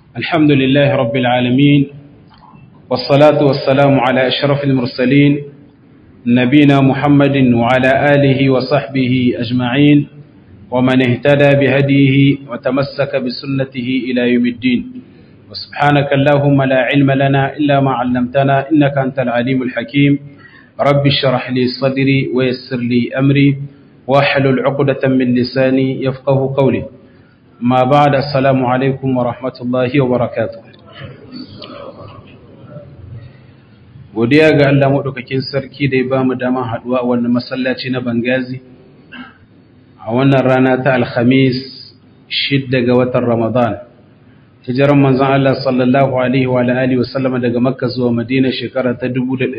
الحمد لله رب العالمين والصلاة والسلام على أشرف المرسلين نبينا محمد وعلى آله وصحبه أجمعين ومن اهتدى بهديه وتمسك بسنته إلى يوم الدين وسبحانك اللهم لا علم لنا إلا ما علمتنا إنك أنت العليم الحكيم رب اشرح لي صدري ويسر لي أمري واحلل عقدة من لساني يفقه قولي ما بعد السلام عليكم ورحمة الله وبركاته godiya ga Allah madaukakin sarki da ya ba mu dama haduwa a wannan masallaci na Bangazi a wannan rana ta Alhamis 6 ga watan Ramadan hijiran manzon Allah sallallahu alaihi wa alihi wa sallama daga Makka zuwa Madina shekara ta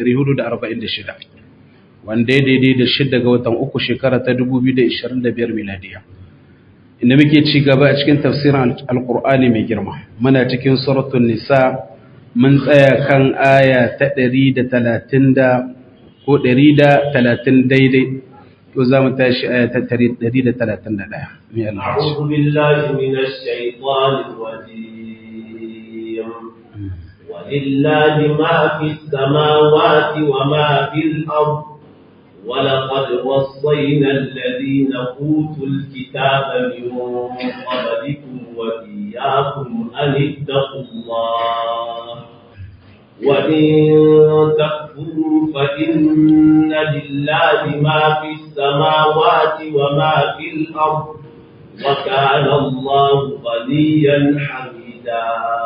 1446 wanda ya daidai da 6 ga watan uku shekara ta 2025 miladiya inda muke ci gaba a cikin tafsirin Alqur'ani mai girma muna cikin suratul Nisa mun tsaya kan aya ta 130 ko 130 daidai to za mu tashi aya ta 131 mai Allah a'udhu billahi minash shaitanir rajim walillahi ma fis samawati wa ma fil ard ولقد وصينا الذين أوتوا الكتاب من قبلكم وإياكم أن اتقوا الله وإن تكفروا فإن لله ما في السماوات وما في الأرض وكان الله غنيا حميدا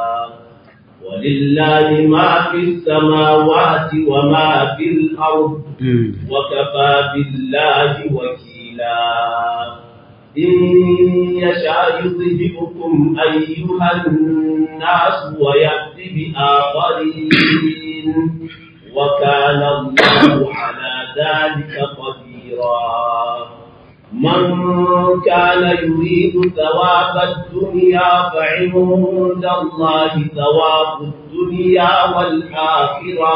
ولله ما في السماوات وما في الأرض وكفى بالله وكيلا إن يشاء يذهبكم أيها الناس ويأتي بآخرين وكان الله على ذلك قديرا من كان يريد ثواب الدنيا فعند الله ثواب الدنيا والآخرة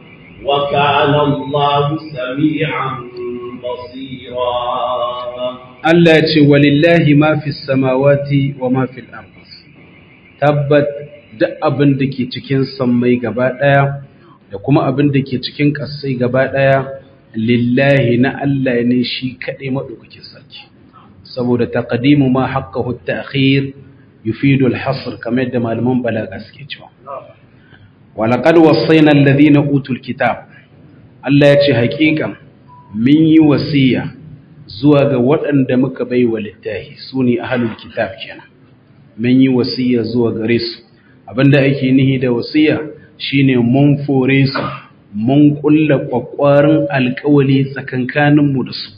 وكان الله سميعا بصيرا Allah ya ce walillahi ma fi samawati wa ma fil ard tabbat duk abin da ke cikin sammai gaba daya da kuma abin da ke cikin ƙasai gaba daya lillahi na Allah ne shi kadai madaukakin sarki saboda taqdimu ma haqqahu at-ta'khir yufidu al-hasr kamar da malaman balaga suke cewa walaqad wassayna alladhina utul kitab Allah ya ce haƙiƙan mun yi wasiya zuwa ga waɗanda muka bai wa littafi su ne ahalul kitab kenan mun yi wasiya zuwa gare su abinda ake nihi da wasiya shine mun fore su mun kulla kwakwarin alƙawali tsakankanin mu da su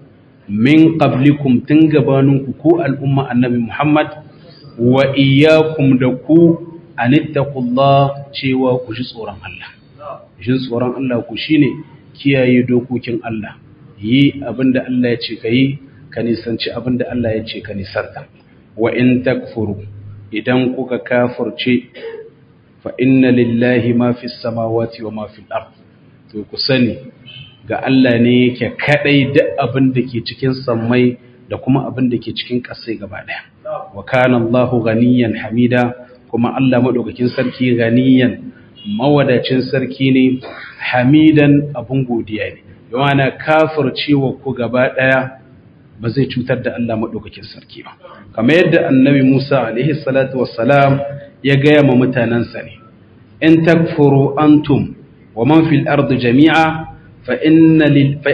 min qablikum tun gabaninku ko al'umma annabi Muhammad wa iyyakum da ku anittaqullah cewa ku ji tsoron Allah jin tsoron Allah ku shine kiyaye dokokin Allah yi abinda Allah ya ce ka yi ka nisanci abinda Allah ya ce ka nisanta wa in takfuru idan kuka kafirce fa inna lillahi ma fi samawati wa ma fil ard to ku sani ga Allah ne yake kadai duk abinda ke cikin sammai da kuma abinda ke cikin ƙasai gaba daya wa kana Allahu ganiyan hamida kuma Allah madaukakin sarki ganiyan mawadacin sarki ne hamidan abun godiya ne yana kafircewa ku gaba daya ba zai cutar da Allah madaukakin sarki ba kamar yadda annabi Musa alaihi salatu wassalam ya gaya ma mutanansa ne in takfuru antum wa man fil ardi jami'a fa inna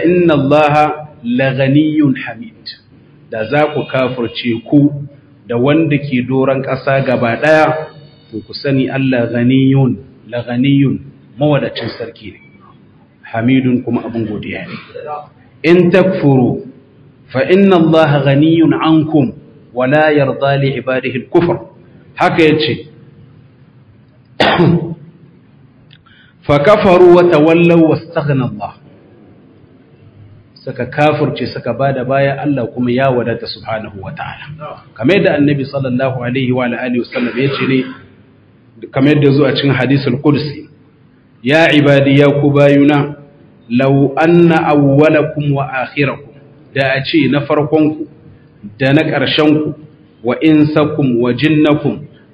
Allah laghaniyyun hamid da za ku kafirce ku da wanda ke doran ƙasa gaba daya to ku sani Allah laghaniyun mawadacin sarki ne hamidun kuma abin godiya ne in takfuru fa inna allaha ghaniyun ankum wa la yarda li ibadihi al-kufr haka yace fa kafaru wa tawallaw wastaghna Allah saka kafirce saka bada baya Allah kuma ya wadata subhanahu wa ta'ala kamar yadda annabi sallallahu alaihi wa alihi wasallam yace ne kamar yadda zuwa cikin hadisul qudsi ya ibadi ya kubayuna law anna awwalakum wa akhirakum da a ce na farkonku da na ƙarshenku wa insakum wa jinnakum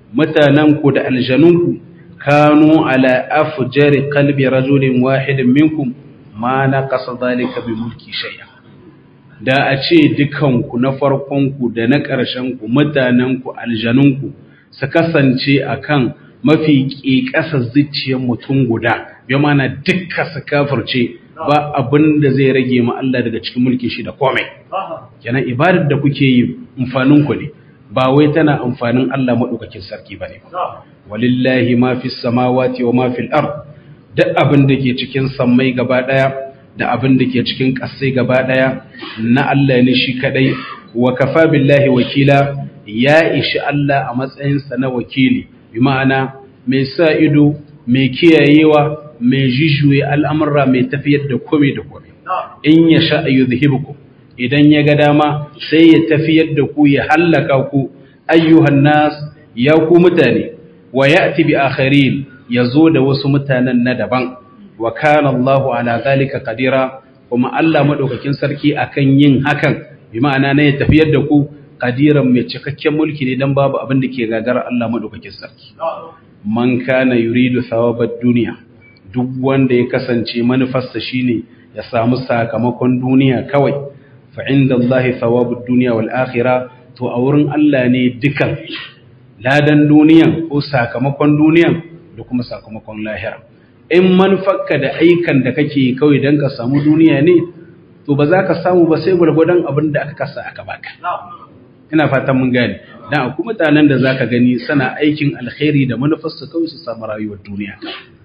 mutananku da aljanunku kanu ala afjari qalbi rajulin wahidin minkum ma naqasa dhalika bi mulki shay'a. Da a ce dukanku na farkonku da na ƙarshenku mutanenku aljanunku su kasance akan mafi ƙeƙasa zuciyar mutum guda, bi mana dukka su kafirce ba abin da zai rage ma Allah daga cikin mulkin shi da komai. Kenan ibadar da kuke yi amfaninku ne, ba wai tana amfanin Allah madaukakin sarki bane ba. Walillahi ma fis samawati wa ma fil ard, duk abin da ke cikin sammai gaba daya da abin da ke cikin ƙasai gaba ɗaya na Allah ne shi kaɗai, wa kafa billahi wakila, ya ishi Allah a matsayinsa na wakili, bi ma'ana mai sa ido, mai kiyayewa, mai jijjuye al'amurra, mai tafiyar da kome da kome. In ya sha ayyudhibukum, idan ya ga dama sai ya tafiyar da ku, ya hallaka ku, ayyuhan nas, ya ku mutane, wa ya'ti bi akharin, ya zo da wasu mutanen na daban. Wa kana Allahu ala zalika qadira, kuma Allah madaukakin sarki akan yin hakan, bi ma'ana ne ya tafiyar da ku, qadiran mai cikakken mulki ne, dan babu abin da ke gagara Allah madaukakin sarki. Man kana yuridu thawabad dunya, duk wanda ya kasance manufarsa shine ya samu sakamakon duniya kawai, fa inda Allahi thawabud dunya wal akhirah, to a wurin Allah ne dukan ladan duniyan ko sakamakon duniyan da kuma sakamakon lahira. In manufarka da aikan da kake kawai don ka samu duniya ne, to ba za ka samu ba sai gwargwadon abin da aka kasa aka baka. Ina fatan mun gane. Dan akwai mutanen da zaka gani suna aikin alkhairi da manufarsu kawai su samu rayuwar duniya.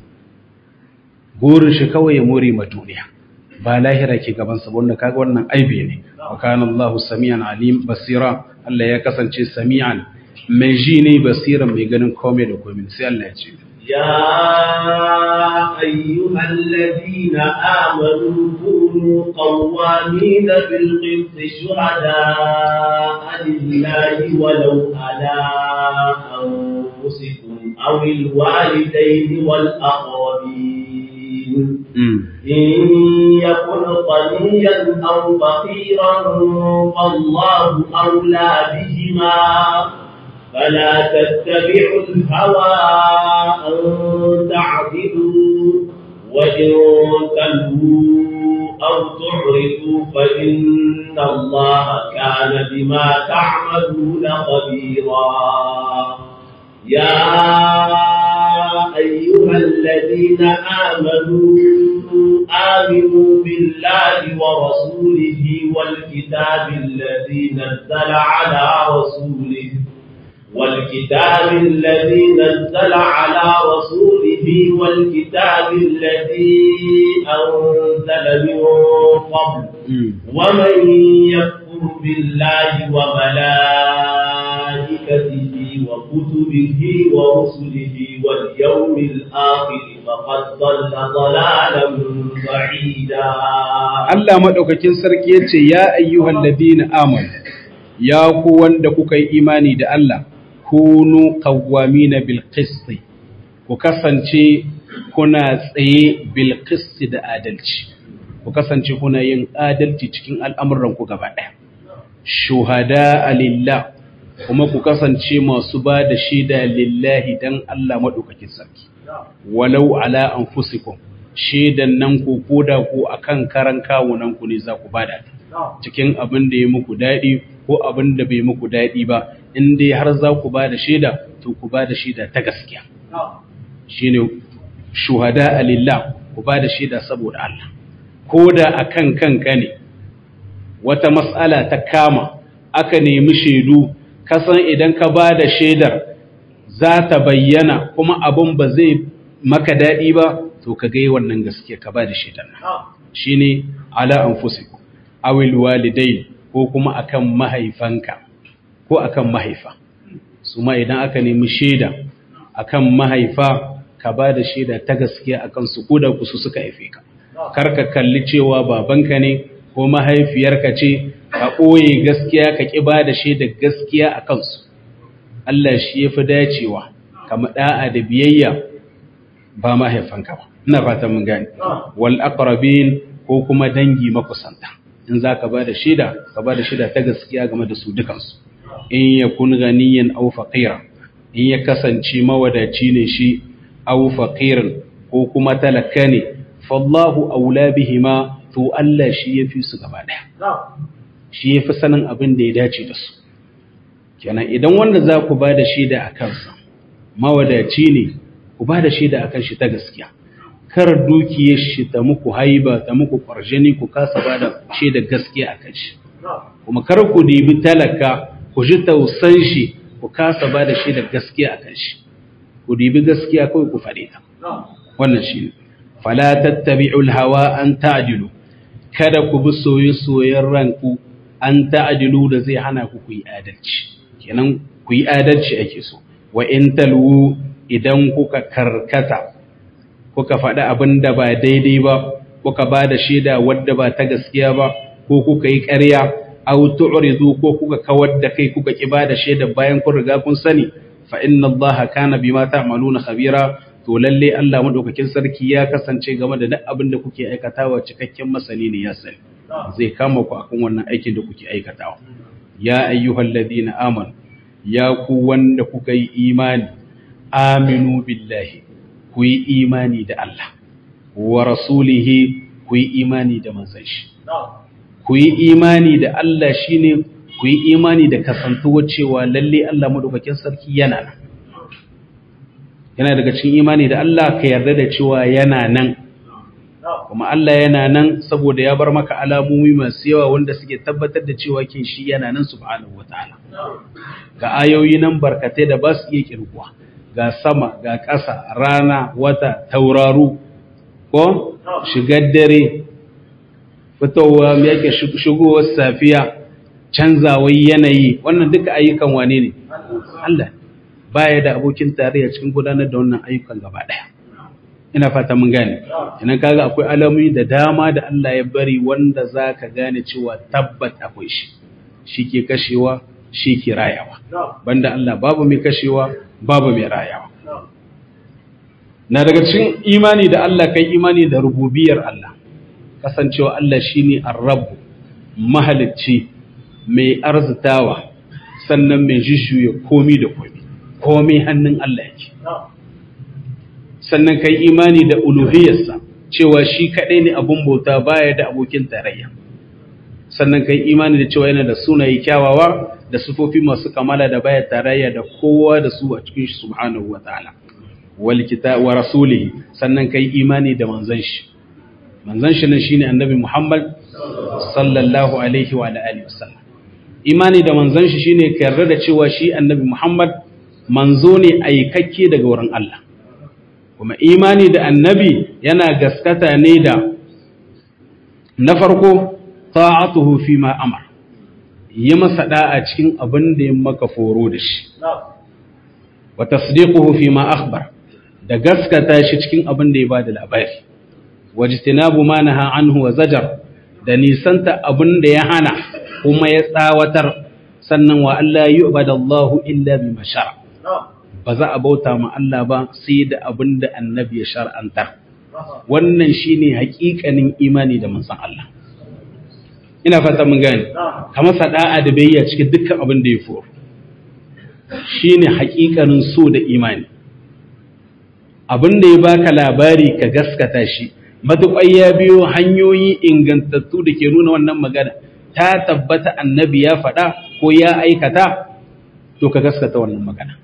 Burin shi kawai ya more ma duniya, ba lahira ke gaban sa, wanda kaga wannan aibi ne. Wa kana Allahu samian alim basira, Allah ya kasance sami'an mai ji ne, basiran mai ganin komai da komai. Sai Allah ya ce يا أيها الذين آمنوا كونوا قوامين بالقسط شهداء لله ولو على أنفسكم أو الوالدين والأقربين إن يكن غنيا أو فقيرا فالله أولى بهما فلا تتبعوا الهوى أن تعدلوا وإن تلووا أو تعرضوا فإن الله كان بما تعملون خبيرا. يا أيها الذين آمنوا بالله ورسوله والكتاب الذي نزل على رسوله والكتاب الذي نزل على رسوله والكتاب الذي أنزل من قبل ومن يكفر بالله وملائكته وكتبه ورسله واليوم الآخر فقد ضل ضلالا بعيدا. الله مدوكاكين sarki yace ya ayyuhal ladina amanu, ya ku wanda kuka yi imani da Allah, kunu qawwamina bil qist, ku kasance kuna tsaye bil qist da adalci, ku kasance kuna yin adalci cikin al'amuran ku gaba ɗaya. Shuhada lillah, kuma ku kasance masu ba da shaida lillahi dan Allah madaukakin sarki. Walau ala anfusikum, shaidan nan ku koda ku akan karan kawunan ku ne za ku bada cikin abin da ya muku daɗi ko abin da bai muku daɗi ba, in dai har za ku ba da shaida, to ku ba da shaida ta gaskiya. Shi ne shuhada alillah, ku ba da shaida saboda Allah. Ko da a kan kanka ne, wata matsala ta kama, aka nemi shaidu, kasan idan ka ba da shaidar za ta bayyana kuma abin ba zai maka daɗi ba, to ka gai wannan gaskiya ka ba da shaidar. Shi ne ala anfusikum awil walidain, ko kuma akan mahaifanka ko akan mahaifa. Su ma idan aka nemi shaida akan mahaifa, ka ba da shaida ta gaskiya akan su, ko da ku su suka haife ka. Kar ka kalli cewa babanka ne ko mahaifiyarka ce, ka ɓoye gaskiya, ka ƙi ba da shaida gaskiya a kansu. Allah shi ya fi dacewa kama ɗa'a da biyayya, ba mahaifanka ba. Ina fatan mun gane. Wal aqrabin, ko kuma dangi makusanta. In za ka ba da shida, ka ba da shida ta gaskiya game da su dukansu. In ya kun ganiyan aw faqira, in ya kasance mawadaci ne shi aw faqirin ko kuma talaka ne fallahu aula bihima to Allah shi yafi su gaba daya shi yafi sanin abin da ya dace da su kenan idan wanda za ku ba da shaida a kansa mawadaci ne ku ba da shaida a kan shi ta gaskiya kar dukiyar shi ta muku haiba ta muku ƙwarjini ku kasa ba da shaida gaskiya a kan shi kuma kar ku dibi talaka ku ji tausan shi ku kasa ba da shaida gaskiya a kan shi ku dibi gaskiya kawai ku faɗe ta wannan shi ne fala tattabi'ul hawa an ta'dilu kada ku bi soyayyen ranku an ta'dilu da zai hana ku yi adalci kenan ku yi adalci ake so wa in talwu idan kuka karkata kuka faɗi abin da ba daidai ba kuka ba da shaida wadda ba ta gaskiya ba ko kuka yi ƙarya aw tu'ridu ko kuka kawar da kai kuka ki ba da shaida bayan kun riga kun sani fa inna Allah kana bima ta'maluna khabira to lalle Allah madaukakin sarki ya kasance game da duk abin da kuke aikatawa cikakken masani ne ya sani zai kama ku akan wannan aikin da kuke aikatawa ya ayyuhalladhina amanu ya ku wanda kuka yi imani aminu billahi ku yi imani da Allah wa rasulihi ku yi imani da manzon shi ku yi imani da Allah shine ku yi imani da kasantuwar cewa lalle Allah madaukakin sarki yana nan yana daga cikin imani da Allah ka yarda da cewa yana nan kuma Allah yana nan saboda ya bar maka alamomi masu yawa wanda suke tabbatar da cewa kin shi yana nan subhanahu wataala ga ayoyi nan barkatai da ba su iya kirkuwa ga sama ga ƙasa rana wata tauraru ko shigar dare fitowa yake shigowar safiya canzawar yanayi wannan duka ayyukan wane ne Allah baya da abokin tarayya cikin gudanar da wannan ayyukan gaba daya ina fata mun gane idan kaga akwai alamomi da dama da Allah ya bari wanda zaka gane cewa tabbat akwai shi ke kashewa shi ke rayawa banda Allah babu mai kashewa babu mai rayawa na daga cikin imani da Allah kai imani da rububiyar Allah kasancewa Allah shine ar-rabb mahalicci mai arzitawa sannan mai jishuye komi da komi hannun Allah yake sannan kai imani da uluhiyarsa cewa shi kadai ne abun bauta baya da abokin tarayya sannan kai imani da cewa yana da sunaye kyawawa da sifofi masu kamala da baya tarayya da kowa da su a cikin shi subhanahu wataala wal kitab wa rasulihi sannan kai imani da manzon shi nan shine annabi Muhammad sallallahu alaihi wa alihi wasallam imani da manzon shi shine ka yarda da cewa shi annabi Muhammad manzo ne aikakke daga wurin Allah kuma imani da annabi yana gaskata ne da na farko ta'atuhu fi ma amara yi masa da'a cikin abin da ya maka foro da shi wa tasdiquhu fi ma akhbar da gaskata shi cikin abin da ya bada labari wajtinabu ma naha anhu wa zajar da nisanta abin da ya hana kuma ya tsawatar sannan wa Allah yu'badallahu illa bima shara ba za a bauta ma Allah ba sai da abin da annabi ya shar'antar wannan shine haƙiƙanin imani da manzon Allah ina fata mun gane kamar sada'a da bayya cikin dukkan abin da ya furo shine haƙiƙanin so da imani abin da ya baka labari ka gaskata shi matuƙai ya biyo hanyoyi ingantattu da ke nuna wannan magana ta tabbata annabi ya faɗa ko ya aikata to ka gaskata wannan magana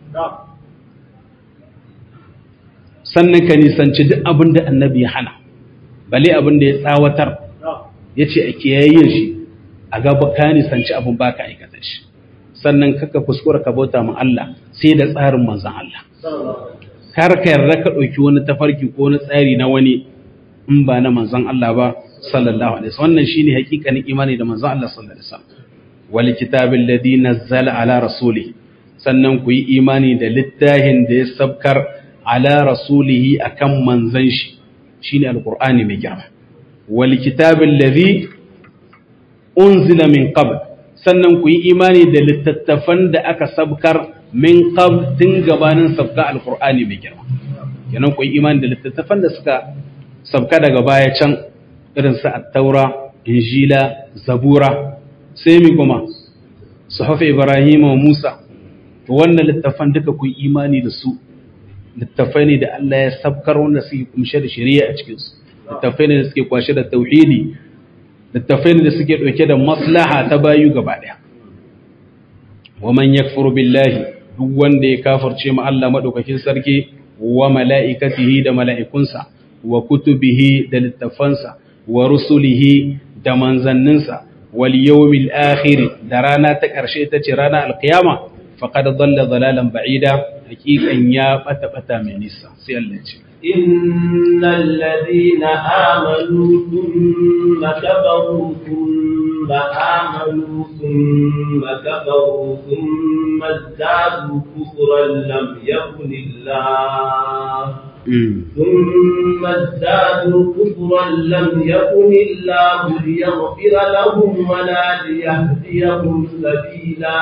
sannan ka nisanci duk abin da annabi ya hana bale abin da ya tsawatar ya ce a kiyaye shi a gaba ka nisanci abin ba ka aikata shi sannan kaka kuskura ka bauta ma Allah sai da tsarin manzan Allah kar ka yarda ka ɗauki wani tafarki ko wani tsari na wani in ba na manzan Allah ba sallallahu alaihi wasallam wannan shine hakikanin imani da manzan Allah sallallahu alaihi wasallam wal kitabil ladhi nazzala ala rasuli sannan ku yi imani da littafin da ya sabkar ala rasulihi akan manzan shi shine alqur'ani mai girma wal kitabil ladhi unzila min qabl sannan ku yi imani da littattafan da aka sabkar min qabl tun gabanin sabka alqur'ani mai girma kenan ku yi imani da littattafan da suka sabka daga baya can irin su at-taura injila zabura sai mi kuma suhuf ibrahim wa musa to wannan littafan duka ku imani da su littafai ne da Allah ya sabkar wanda suke kumshe da shari'a a cikin su littafai ne da suke kwashe da tauhidi littafai ne da suke dauke da maslaha ta bayu gaba daya wa man yakfuru billahi duk wanda ya kafirce ma Allah madaukakin sarki wa mala'ikatihi da mala'ikunsa wa kutubihi da littafansa wa rusulihi da manzanninsa wal yawmil akhir da rana ta ƙarshe ta ce rana alqiyama faqad dalla dalalan ba'ida haqiqan ya bata mai nisa sai Allah ce innal ladina amanu thumma kafaru thumma amanu thumma kafaru thumma zadu kufran lam yakunillah ثم ازدادوا كفرا لم يكن الله ليغفر لهم ولا ليهديهم سبيلا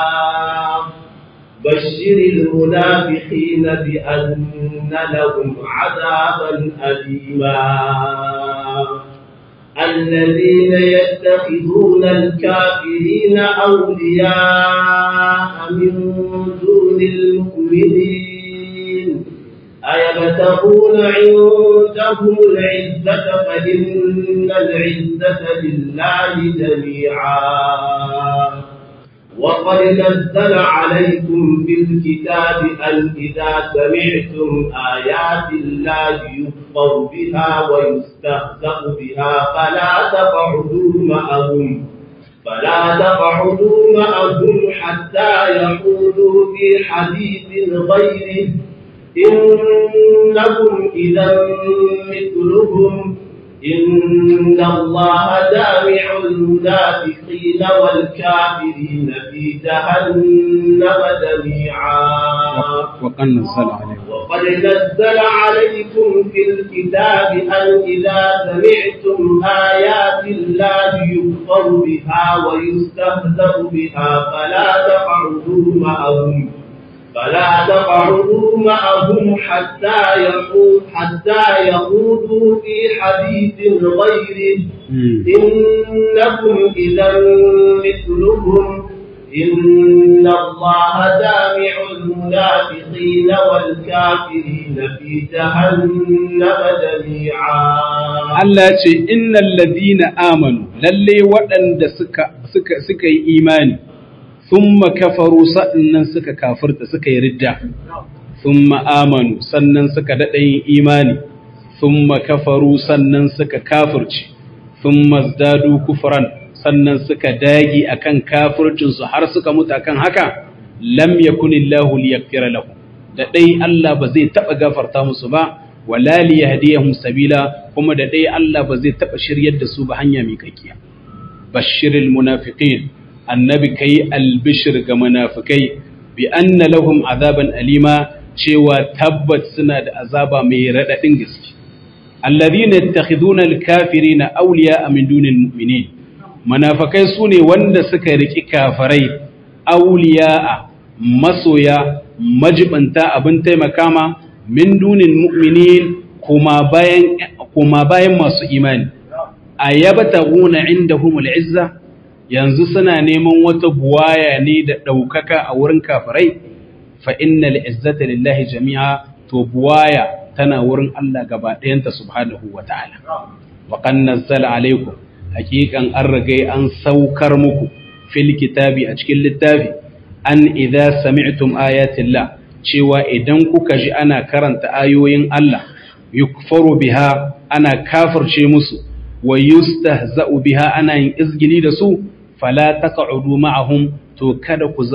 بشر المنافقين بأن لهم عذابا أليما الذين يتخذون الكافرين أولياء من دون المؤمنين أيبتغون عندهم العزة فإن العزة لله جميعا وقد نزل عليكم في الكتاب أن إذا سمعتم آيات الله يكفر بها ويستهزأ بها فلا تقعدوا معهم حتى يخوضوا في حديث غيره إنكم إذا مثلهم إن الله جامع المنافقين والكافرين في جهنم جميعا وقد نزل عليكم في الكتاب أن إذا سمعتم آيات الله يكفر بها ويستهزأ بها فلا تقعدوا معهم حتى يخوضوا في حديث غيره إنكم إذا مثلهم إن الله جامع المنافقين والكافرين في جهنم جميعا Allah ce innal ladina amanu lalle waɗanda suka yi imani thumma kafaru sannan suka kafirta suka yi ridda thumma amanu sannan suka dada yin imani thumma kafaru sannan suka kafirci thumma zdadu kufran sannan suka dagi akan kafircin su har suka mutu akan haka lam yakunillahu liyaghfira lahum da dai Allah ba zai taba gafarta musu ba wala liyahdiyahum sabila kuma da dai Allah ba zai taba shiryar da su ba hanya mai kakkiya bashiril munafiqin annabi kai albishir ga munafikai bi anna lahum azaban alima cewa tabbat suna da azaba mai radadin gaske alladhina yattakhiduna alkafirina awliya min dunil mu'minin munafikai sune wanda suka riki kafirai awliya masoya majibanta abin taimakama min dunil mu'minin kuma bayan masu imani ayabtaguna indahumul izza yanzu suna neman wata buwaya ne da ɗaukaka a wurin kafirai fa innal izzata lillahi jami'a to buwaya tana wurin Allah gaba ɗayanta subhanahu wa ta'ala wa qad nazzala alaikum haqiqan an rigai an saukar muku fil kitabi a cikin littafi an idza sami'tum ayatillah cewa idan kuka ji ana karanta ayoyin Allah yukfaru biha ana kafirce musu wa yustahza'u biha ana yin izgili da su fala taq'udu ma'ahum to kada ku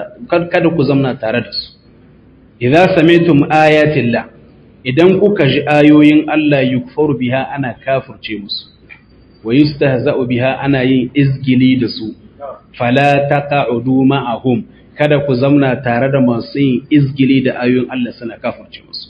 zamna tare da su idza sami'tum ayatillah idan kuka ji ayoyin Allah yukfaru biha ana kafirce musu wa yustahza'u biha ana yin izgili da su fala taq'udu ma'ahum kada ku zamna tare da masu yin izgili da ayoyin Allah suna kafirce musu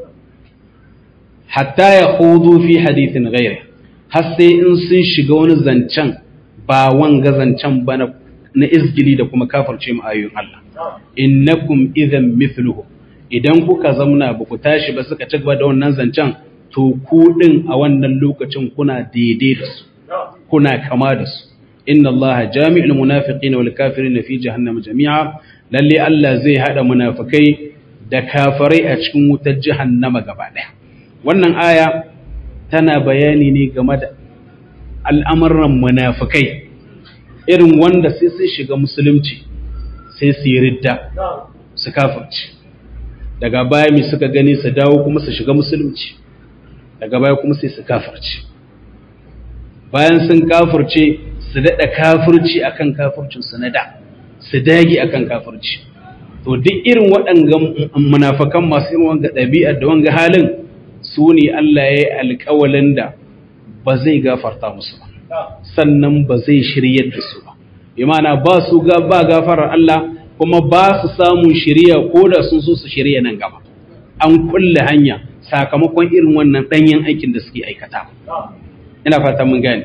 hatta yakhudu fi hadithin ghayri har sai in sun shiga wani zancen ba wanga zancen ba na izgili da kuma kafirce mu ayoyin Allah innakum idhan mithluhu idan kuka zamna ba ku tashi ba suka ci gaba da wannan zancen to ku din a wannan lokacin kuna daidai da su kuna kama da su inna Allah jami'ul munafiqina wal kafirina fi jahannama jami'a lalle Allah zai hada munafikai da kafirai a cikin wutar jahannama gaba daya. Wannan aya tana bayani ne game da al'amuran munafikai irin wanda sai sun shiga musulunci sai su yi ridda su kafirci, daga baya mai suka gani su dawo kuma su shiga musulunci, daga baya kuma sai su kafirci, bayan sun kafirce su daɗa kafirci akan kafircinsu na da, su dage akan kafirci. To duk irin waɗannan munafikan masu yin wanga ɗabi'ar da wanga halin su ne Allah ya yi alƙawalin da ba zai gafarta musu ba, sannan ba zai shiryar da su ba. Imana ba su ba gafarar Allah kuma ba su samun shiriya ko da sun so su shirya nan gaba. An kulle hanya sakamakon irin wannan ɗanyen aikin da suke aikata. Ina fata mun gane.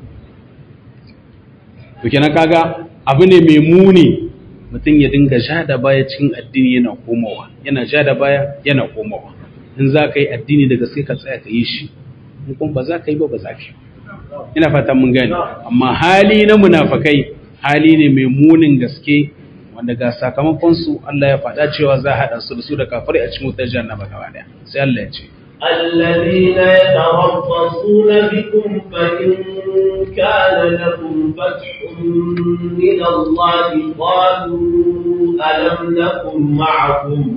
To kenan kaga abu ne mai muni mutum ya dinga ja da baya cikin addini yana komawa, yana ja da baya yana komawa. In za ka yi addini da gaske ka tsaya ka yi shi, in kuma ba za ka yi ba za ka yi. Ina fata mun gane. Amma hali na munafakai hali ne mai munin gaske wanda ga sakamakon su Allah ya faɗa cewa za a haɗa su da su da kafirai a cikin wutar jahannama gaba daya. Sai Allah ya ce الذين يتربصون بكم فإن كان لكم فتح من الله قالوا ألم نكن معكم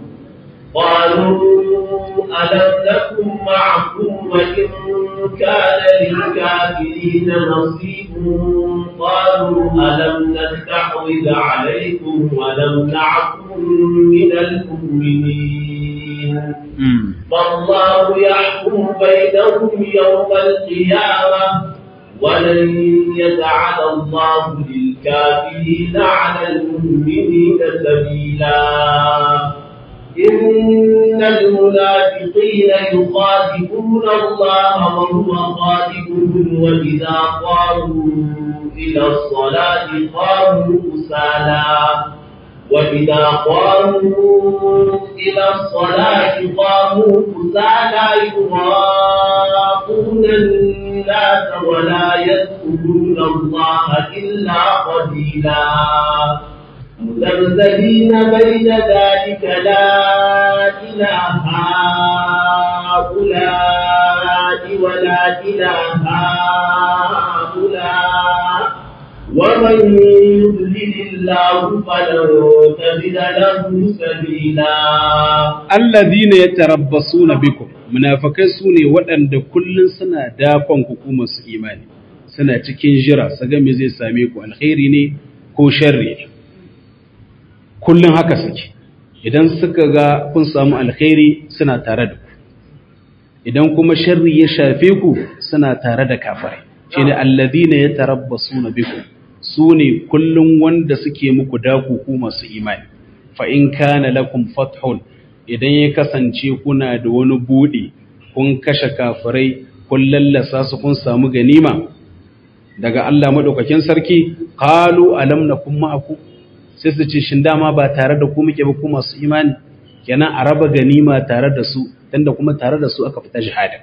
وإن كان للكافرين نصيب قالوا ألم نستحوذ عليكم ونمنعكم من المؤمنين فالله يحكم بينهم يوم القيامة ولن يجعل الله للكافرين على المؤمنين سبيلا إن المنافقين يخادعون الله وهو خادعهم وإذا قاموا إلى الصلاة قاموا كسالى يراءون الناس ولا يذكرون الله إلا قليلا مذبذبين بين ذلك لا إله هؤلاء ولا إله هؤلاء ومن يضلل الله فلن تجد له سبيلا الذين يتربصون بكم munafikai sune waɗanda kullun suna dakon hukumar su imani, suna cikin jira su ga me zai same ku, alkhairi ne ko sharri ne. Kullun haka suke, idan suka ga kun samu alkhairi suna tare da ku, idan kuma sharri ya shafe ku suna tare da kafirai. Shine alladhina yatarabbasuna bikum, sune kullun wanda suke muku daku ku masu imani. Fa in kana lakum fathun, idan ya kasance kuna da wani buɗe, kun kashe kafirai, kun lallasa su, kun samu ganima daga Allah madaukakin sarki, qalu alam nakum ma'akum, sai su ce shin dama ba tare da ku muke ba ku masu imani? Kenan a raba ganima tare da su, tunda kuma tare da su aka fita jihadin.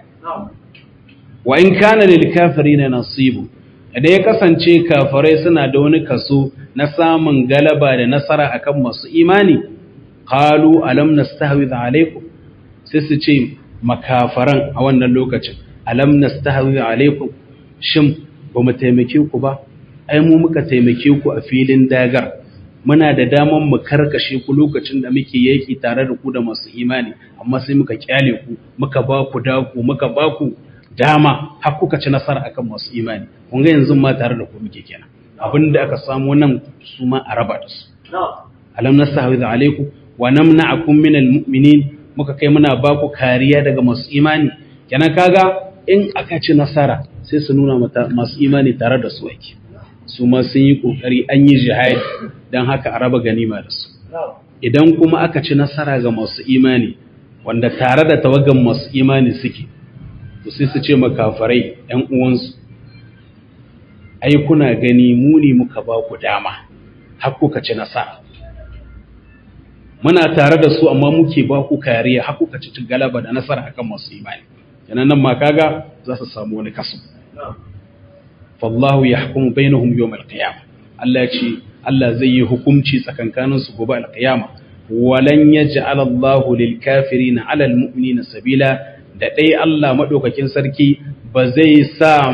Wa in kana lil kafirina nasibu, idan ya kasance kafirai suna da wani kaso na samun galaba da nasara akan masu imani, qalu alam nastahwidh alaikum, sai su ce makafaran a wannan lokacin, alam nastahwidh alaikum, shin ba mu taimake ku ba? Ai mu muka taimake ku a filin dagar, muna da daman mu karkashe ku lokacin da muke yaki tare da ku da masu imani, amma sai muka kyale ku, muka ba ku daku, muka ba ku dama har kuka ci nasara akan masu imani. Kun ga yanzu ma tare da ku muke kenan, abinda aka samu nan su ma a raba da su. Alam nastahwidh alaikum wa namna'akum minal mu'minin, muka kai muna ba ku kariya daga masu imani. Kenan kaga in aka ci nasara sai su nuna masu imani tare da su ake, su ma sun yi kokari, an yi jihadi, dan haka a raba ganima da su. Idan kuma aka ci nasara ga masu imani wanda tare da tawagan masu imani suke, to sai su ce makafarai ‘yan uwansu, ai kuna gani muni muka ba ku dama har kuka ci nasara, muna tare da su amma muke ba ku kariya har kuka ci galaba da nasara akan masu imani. Yanan nan ma kaga za su samu wani kaso. fallahu yahkumu bainahum yawm al-qiyamah Allah ce Allah zai yi hukunci tsakankanin su gobe al-qiyama walan yaj'al Allahu lil kafirina 'ala al-mu'minina sabila da dai Allah madaukakin sarki ba zai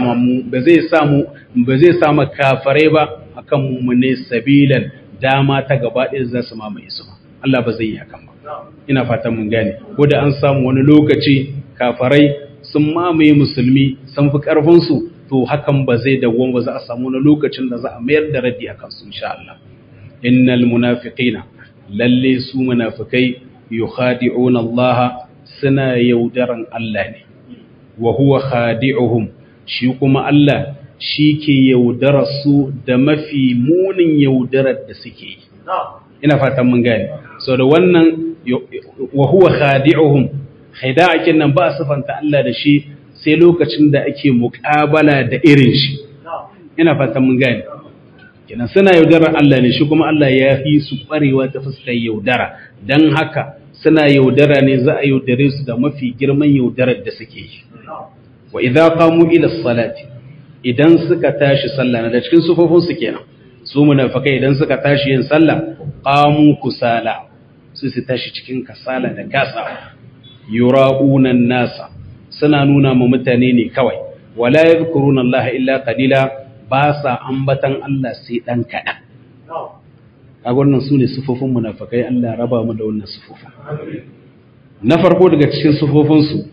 samu kafirai ba akan mu'mine sabilan dama ta gaba ɗaya za su mamaye su Allah ba zai yi hakan ba ina fatan mun gane ko da an samu wani lokaci kafirai sun mamaye musulmi sun fi karfin su to hakan ba zai dawwama ba za a samu wani lokacin da za a mayar da raddi akan su insha Allah innal munafiqina lalle su munafikai yukhadi'una Allah suna yaudaran Allah ne wa huwa khadi'uhum shi kuma Allah shi ke yaudara su da mafi munin yaudarar da suke yi ina fatan mun gane so da wannan wa huwa khadi'uhum khida'akin nan ba sifanta Allah da shi sai lokacin da ake muƙabala da irin shi ina fatan mun gane kenan suna yaudarar Allah ne shi kuma Allah ya fi su ƙwarewa ta fuskar yaudara dan haka suna yaudara ne za a yaudare su da mafi girman yaudarar da suke yi wa idza qamu ila salati idan suka tashi sallah na da cikin sufofin su kenan su munafikai idan suka tashi yin sallah qamu kusala su tashi cikin kasala da kasa yura'una nasa suna nuna ma mutane ne kawai wala yadhkuruna Allah illa qalila ba sa ambatan Allah sai dan kadan a wannan su ne sufofin munafikai Allah raba mu da wannan sufofin na farko daga cikin sufofinsu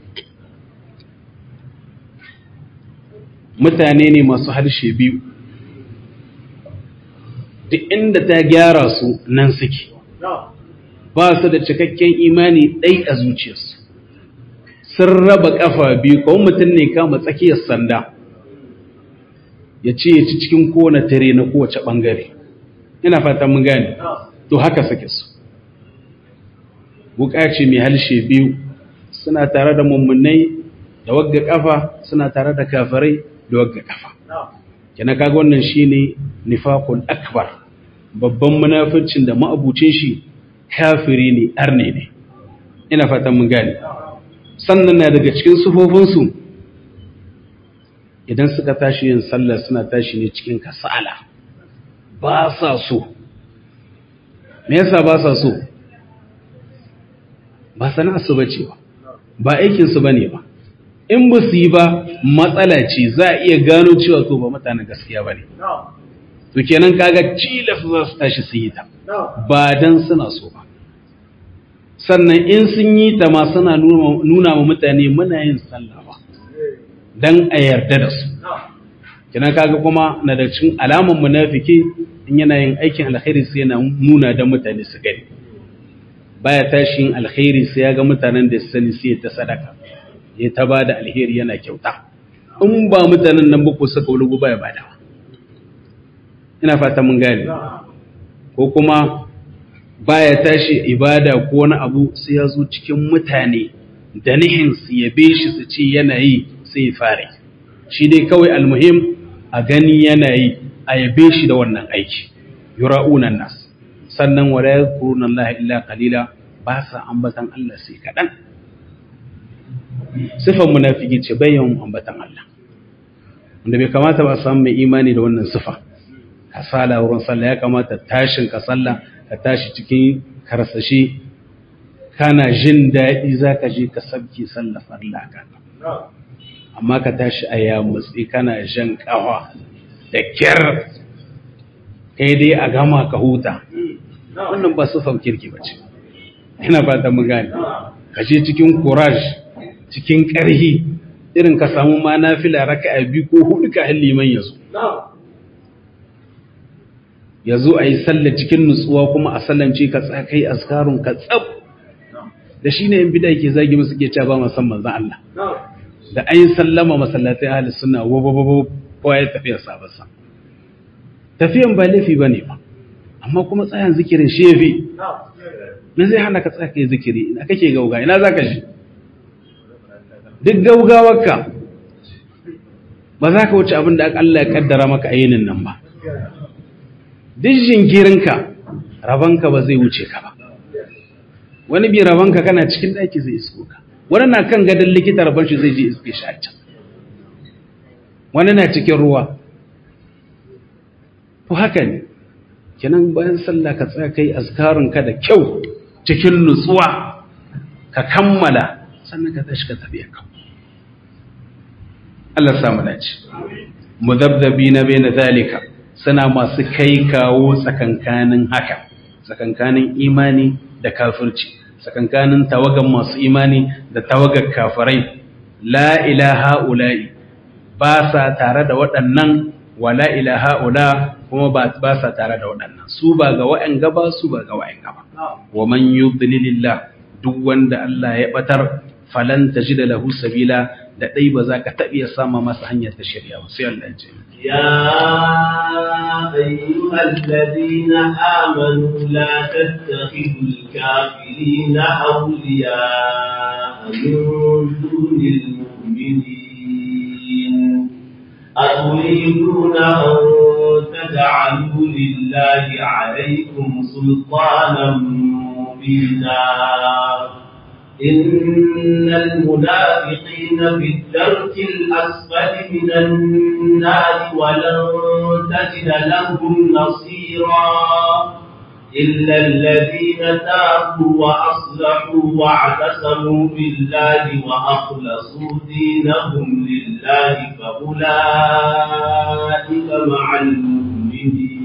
mutane ne masu harshe biyu duk inda ta gyara su nan suke ba su da cikakken imani ɗai a zuciyarsu sun raba ƙafa biyu kawai mutum ne kama tsakiyar sanda ya ce ya ci cikin kowane tare na kowace ɓangare ina fatan mun gane to haka suke su buƙaci mai harshe biyu suna tare da mummunai da wagga ƙafa suna tare da kafirai da wagga ƙafa kina kaga wannan shine nifaqul akbar babban munafincin da ma'abucin shi kafiri ne arne ne ina fatan mun gane sannan na daga cikin sufofinsu idan suka tashi yin sallah suna tashi ne cikin kasala ba sa so me yasa ba sa so ba sana'arsu bace ba aikinsu bane ba in ba su yi ba matsala ce za a iya gano cewa to ba mutanen gaskiya bane to kenan kaga cilas za su tashi su yi ta ba dan suna so ba sannan in sun yi ta ma suna nuna wa mutane muna yin sallah ba dan a yarda da su kenan kaga kuma na da cikin alaman munafiki in yana yin aikin alkhairi sai yana nuna da mutane su gani baya tashi yin alkhairi sai ya ga mutanen da su sani sai ta sadaka ya ta bada alheri yana kyauta in ba mutanen nan ba ko saka wulugu baya bada ina fata mun gane ko kuma baya tashi ibada ko wani abu sai ya zo cikin mutane da nihin su yabe shi su ce yana yi sai fare shi dai kawai almuhim a gani yana yi a yabe shi da wannan aiki yura'una nas sannan wala yadhkuruna Allah illa qalila ba sa ambatan Allah sai kadan sifan munafiki ce bayan ambatan Allah wanda bai kamata ba samu mai imani da wannan sifa kasala wurin sallah ya kamata tashin ka sallah ka tashi cikin karsashi kana jin daɗi zaka je ka sabki sallah farla ka amma ka tashi a yamutsi kana jan kawa da kyar kai dai a gama ka huta wannan ba sifan kirki ba ce ina fata mun gane ka je cikin courage cikin ƙarhi irin ka samu ma nafila raka'a biyu ko hudu ka liman yazo ayi sallah cikin nutsuwa kuma a sallance ka tsakai azkarun ka tsab da shine in bid'a ke zagi musu ke cewa ba musamman zan Allah da ayin sallama masallatai ahli sunna ko ya tafiya sabarsa tafiyan ba laifi bane ba amma kuma tsayan zikirin shi yafi me zai hana ka tsaka kai zikiri ina kake gauga ina zaka shi duk gaugawarka ba za ka wuce abin da Allah ya kaddara maka a yinin nan ba duk jinkirinka rabanka ba zai wuce ka ba wani bi rabanka kana cikin daki zai isko ka wani na kan gadon likita raban shi zai je iske shi a can wani na cikin ruwa to haka ne kenan bayan sallah ka tsaya kai azkarin ka da kyau cikin nutsuwa ka kammala sannan ka tashi ka tafi ka Allah samu dace mudabdabina baina zalika suna masu kai kawo tsakankanin haka tsakankanin imani da kafirci tsakankanin tawagan masu imani da tawagar kafirai la ilaha ula'i ba sa tare da waɗannan wala ilaha ula kuma ba sa tare da waɗannan su ba ga wa'an gaba su ba ga wa'an gaba wa man yudlilillah duk wanda Allah ya batar falan tajida lahu sabila da dai ba za ka taɓa sama masa hanyar ta shirya ba sai Allah ya ce يا أيها الذين آمنوا لا تتخذوا الكافرين أولياء من دون المؤمنين أتريدون أن تجعلوا لله عليكم سلطانا مبينا إن المنافقين في الدرك الأسفل من النار ولن تجد لهم نصيرا إلا الذين تابوا وأصلحوا واعتصموا بالله وأخلصوا دينهم لله فأولئك مع المؤمنين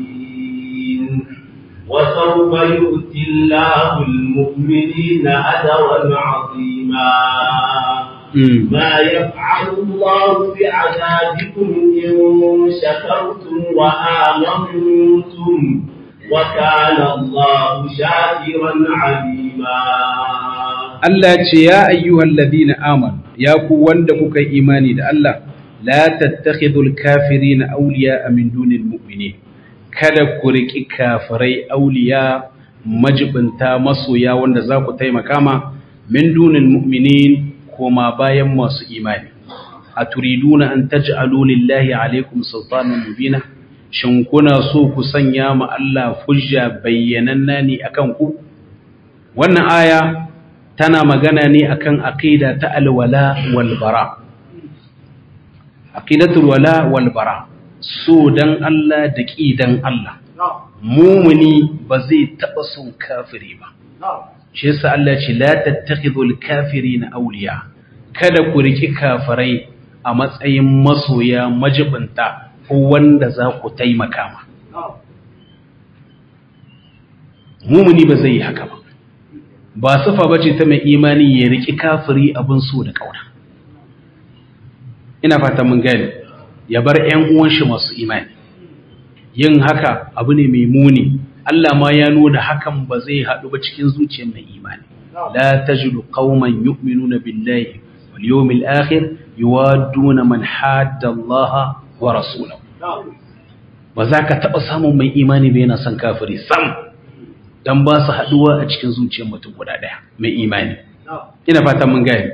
وسوف يؤتي الله المؤمنين أجرا عظيما ما يفعل الله بعذابكم إن شكرتم وآمنتم وكان الله شاكرا عليما Allah ce ya ayyuhal ladina amanu ya ku wanda kuka imani da Allah la tattakhidul kafirina awliya min dunil mu'minin kada ku riki kafirai awliya majibinta masoya wanda za ku taimaka ma min dunil mu'minin kuma bayan masu imani aturiduna an taj'alu lillahi alaykum sultanan mubina shin kuna so ku sanya ma Allah hujja bayyananna ne akan ku wannan aya tana magana ne akan aqida ta alwala wal bara aqidatul wala wal bara so dan Allah da kidan Allah mumuni ba zai taba son kafiri ba shi yasa Allah ce la tattakhidul kafirina awliya kada ku riki kafirai a matsayin masoya majibinta ko wanda za ku taimaka ma mumuni ba zai yi haka ba ba sufa bace ta mai imani ya riki kafiri abin so da kauna ina fata mun gane ya bar ƴan uwan shi masu imani yin haka abu ne mai muni Allah ma ya nuna hakan ba zai haɗu ba cikin zuciyar mai imani la tajidu qauman yu'minuna billahi wal yawmil akhir yuwadduna man hadda Allah wa rasulahu ba za ka taɓa samun mai imani ba yana son kafiri sam dan ba su haɗuwa a cikin zuciyar mutum guda ɗaya mai imani ina fata mun gane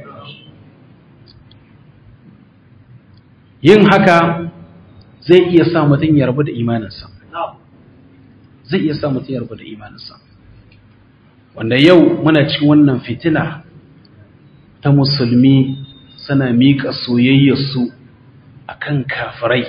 yin haka zai iya sa mutum ya rabu da imaninsa zai iya sa mutum ya rabu da imaninsa wanda yau muna cikin wannan fitina ta musulmi suna miƙa soyayyarsu akan kafirai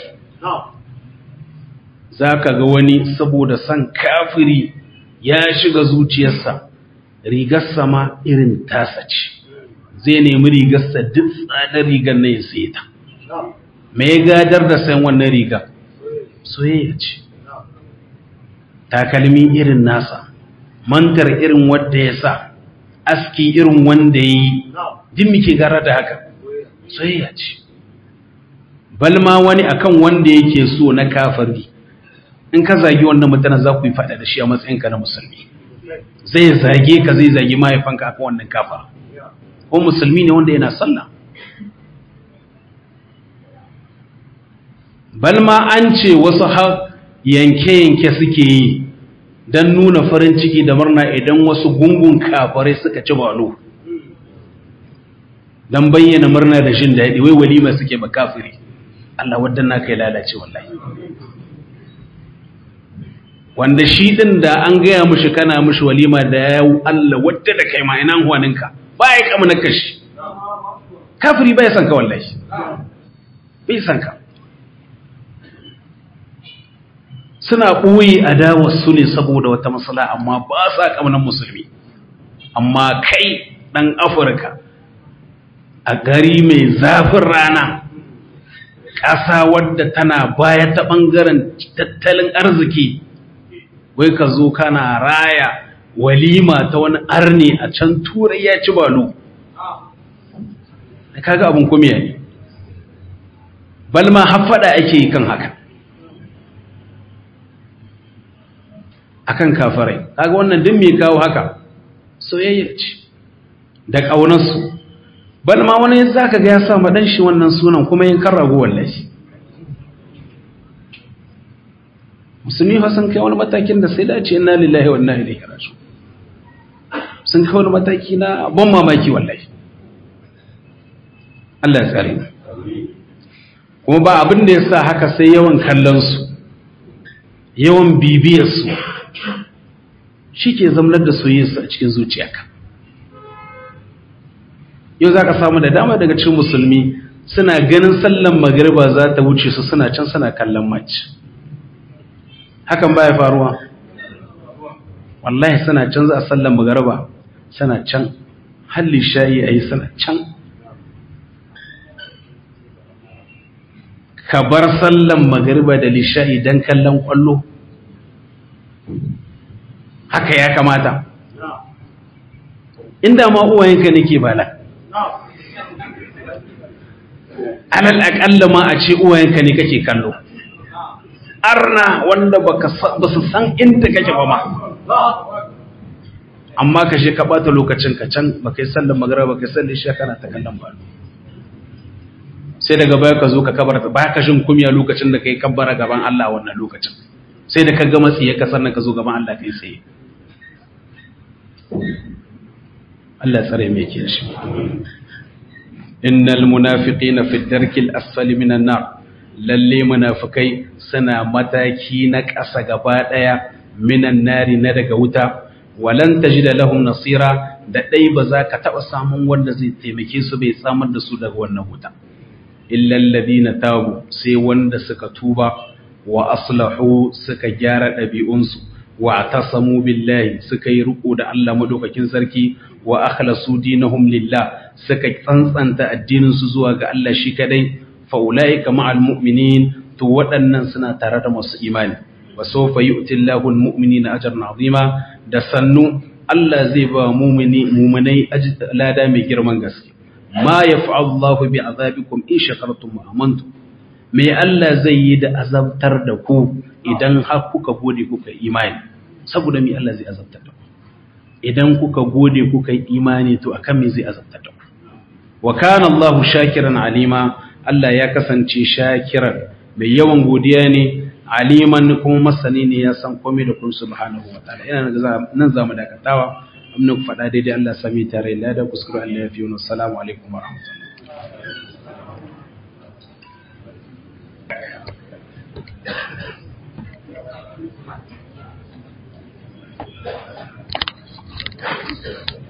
za ka ga wani saboda son kafiri ya shiga zuciyarsa rigarsa ma irin tasa ce zai nemi rigarsa duk tsadar rigar na ya saye ta me ya gadar da sayan wannan riga soyayya ce takalmi irin nasa mantar irin wanda ya sa aski irin wanda ya yi jin muke gara da haka soyayya ce balma wani akan wanda yake so na kafiri in ka zagi wannan mutanen za ku yi faɗa da shi a matsayinka na musulmi zai zage ka zai zagi mahaifanka akan wannan kafa ko musulmi ne wanda yana sallah balma an ce wasu yanke-yanke suke yi don nuna farin ciki da murna idan wasu gungun kafarai suka ci balo don bayyana murna da jin daɗi wai walima suke ba kafiri Allah wadda na kai lalace wallahi wanda shi din da an gaya mushi kana mushi walima da ya Allah wadda da kai ma ina huwaninka ba ya kama na kashi kafiri bai san ka wallahi bai san ka suna ɓoye adawar su ne saboda wata matsala amma ba sa ƙaunar musulmi. Amma kai ɗan Afirka a gari mai zafin rana, ƙasa wadda tana baya ta ɓangaren tattalin arziki, wai ka zo kana raya walima ta wani arni a can turai ya ci balo. Kaga abin kumiya ne, balma haffada ake yi kan haka, akan kafarai. Kaga wannan din mai kawo haka soyayya ce da ƙaunarsu. Balma wani za ka ga ya sa maɗan shi wannan sunan kuma yin kan rago wallahi. Musulmi fa sun kai wani matakin da sai dace inna lillahi wa inna ilaihi raji'un. Sun kai wani mataki na ban mamaki wallahi. Allah ya tsare mu. Kuma ba abin da ya sa haka sai yawan kallon su, yawan bibiyar su, shi ke zamanar da soyayyarsu a cikin zuciyarka. Yau za ka samu da dama daga cikin musulmi suna ganin sallan magariba za ta wuce su suna can suna kallon match. Hakan baya faruwa. Wallahi suna can za a sallan magariba suna can, halli shayi a yi suna can. Ka bar sallan magariba da lisha'i don kallon kwallo. Haka ya kamata. Inda ma uwayenka nake bala. Alal aƙalla ma a ce uwayenka ne kake kallo. Arna wanda ba su san inda kake ba ma. Amma ka je ka ɓata lokacin ka can ba kai sallan magariba ba kai sallan lisha'i kana ta kallon balo. Sai daga baya ka zo ka kabarta, ba ka shin kumya lokacin da kai kabbara gaban Allah wannan lokacin. Sai da ka ga matsiye ka sannan ka zo gaban Allah kai tsaye. Allah tsare mai ke shi. Innal munafiqina fi darkil asfali minan nar. Lalle munafikai suna mataki na ƙasa gaba daya minan nari na daga wuta. Walan tajida lahum nasira, da dai ba za ka taba samun wanda zai taimake su bai samar da su daga wannan wuta. Illa alladhina tabu, sai wanda suka tuba, wa aslahu suka gyara ɗabi'unsu, wa atasamu billahi suka yi riko da Allah madaukakin sarki, wa akhlasu dinahum lillah suka tsantsanta addinin su zuwa ga Allah shi kadai, fa ulaika ma'al mu'minin, to waɗannan suna tare da masu imani. Wa sawfa yu'ti Allahu al-mu'minina ajran 'azima, da sannu Allah zai ba mu'minai lada mai girman gaske. Ma yaf'alu Allahu bi azabikum in shakartum wa amantum, me Allah zai yi da azabtar da ku idan har kuka gode kuka imani. Saboda me Allah zai azabtar da ku idan kuka gode kuka imani, to akan me zai azabtar da ku. Wa kana Allahu shakiran alima, Allah ya kasance shakiran mai yawan godiya ne, aliman kuma masani ne, ya san komai da kun subhanahu wa ta'ala. Ina nan zamu dakatawa. Amna ku faɗa daidai Allah sami tare da kuskure Allah ya fi wani. Assalamu alaikum wa rahmatullahi.